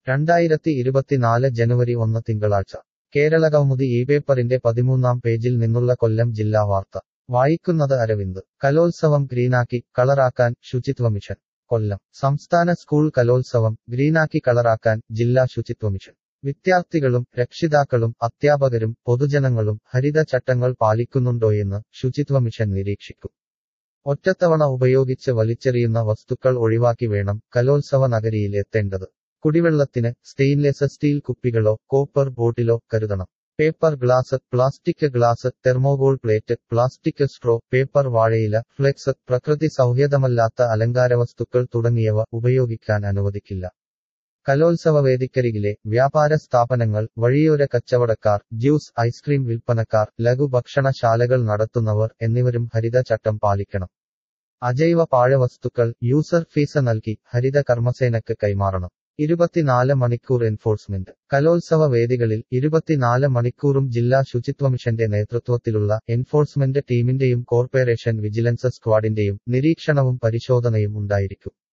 2024 ജനുവരി 1 തിങ്കളാഴ്ച കേരളകൗമുദി ഈ പേപ്പറിന്റെ 13-ാം പേജിൽ നിന്നുള്ള കൊല്ലം ജില്ലാ വാർത്ത വായിക്കുന്നത് അരവിന്ദ് കലോത്സവം ഗ്രീനാക്കി കളറാക്കാൻ ശുചിത്വ മിഷൻ കൊല്ലം സംസ്ഥാന സ്കൂൾ കലോത്സവം ഗ്രീനാക്കി കളറാക്കാൻ ജില്ലാ ശുചിത്വ മിഷൻ വിദ്യാർത്ഥികളും രക്ഷിതാക്കളും അധ്യാപകരും പൊതുജനങ്ങളും ഹരിത ചട്ടങ്ങൾ പാലിക്കുന്നുണ്ടോയെന്ന് ശുചിത്വ മിഷൻ നിരീക്ഷിക്കും ഒറ്റത്തവണ ഉപയോഗിച്ച് വലിച്ചെറിയുന്ന വസ്തുക്കൾ ഒഴിവാക്കി വേണം കലോത്സവ നഗരിയിൽ എത്തേണ്ടത് കുടിവെള്ളത്തിന് സ്റ്റെയിൻലെസ് സ്റ്റീൽ കുപ്പികളോ കോപ്പർ ബോട്ടിലോ കരുതണം paper glass plastic glass thermocol plate plastic straw paper വാഴയില ഫ്ലെക്സ് പ്രകൃതി സൗഹൃദമല്ലാത്ത അലങ്കാരവസ്തുക്കൾ തുടങ്ങിയവ ഉപയോഗിക്കാൻ അനുവദിക്കില്ല കലോത്സവ വേദിക്കരികിലെ വ്യാപാര സ്ഥാപനങ്ങൾ വഴിയോര കച്ചവടക്കാർ ജ്യൂസ് ഐസ്ക്രീം വിൽപ്പനക്കാർ ലഘുഭക്ഷണശാലകൾ നടത്തുന്നവർ എന്നിവരും ഹരിത ചട്ടം പാലിക്കണം അജൈവ പാഴ്വസ്തുക്കൾ യൂസർ ഫീസ് നൽകി ഹരിത കർമ്മസേനയ്ക്ക് കൈമാറണം 24 മണിക്കൂർ എൻഫോഴ്സ്മെന്റ് കലോത്സവ വേദികളിൽ 24 മണിക്കൂറും ജില്ലാ ശുചിത്വ മിഷന്റെ നേതൃത്വത്തിലുള്ള എൻഫോഴ്സ്മെന്റ് ടീമിന്റെയും കോർപ്പറേഷൻ വിജിലൻസ് സ്ക്വാഡിന്റെയും നിരീക്ഷണവും പരിശോധനയും ഉണ്ടായിരിക്കും